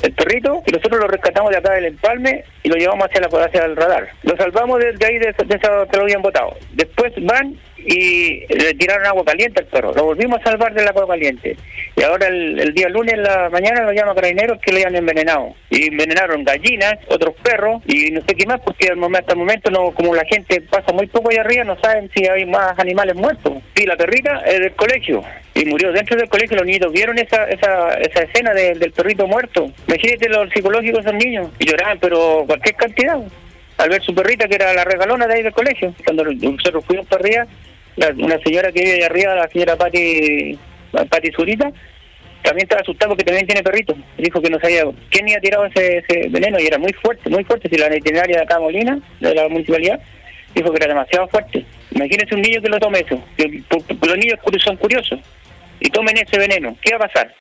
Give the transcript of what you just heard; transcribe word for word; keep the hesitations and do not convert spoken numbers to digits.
el perrito, y nosotros lo rescatamos de acá del empalme y lo llevamos hacia la hacia el radar. Lo salvamos de, de ahí, de, de esa que lo habían botado. Después van y le tiraron agua caliente al perro. Lo volvimos a salvar del agua caliente. Y ahora el, el día lunes en la mañana lo llaman carabineros que lo habían envenenado. Y envenenaron gallinas, otros perros y no sé qué más, porque al momento, hasta el momento no, como la gente pasa muy poco allá arriba, no saben si hay más animales muertos. Sí, la perrita es del colegio y murió dentro del colegio. Los niños vieron esa esa esa escena de, del perrito muerto. Imagínate lo psicológico de esos niños. Y lloraban, pero cualquier cantidad. Al ver su perrita, que era la regalona de ahí del colegio. Cuando nosotros fuimos para arriba, la, una señora que vive allá arriba, la señora Pati, Pati Zurita, también estaba asustada porque también tiene perrito. Dijo que no sabía quién había tirado ese, ese veneno y era muy fuerte, muy fuerte. Si la veterinaria de acá, Molina, de la municipalidad, dijo que era demasiado fuerte. Imagínense un niño que lo tome eso. Que, por, por, los niños son curiosos y tomen ese veneno. ¿Qué va a pasar?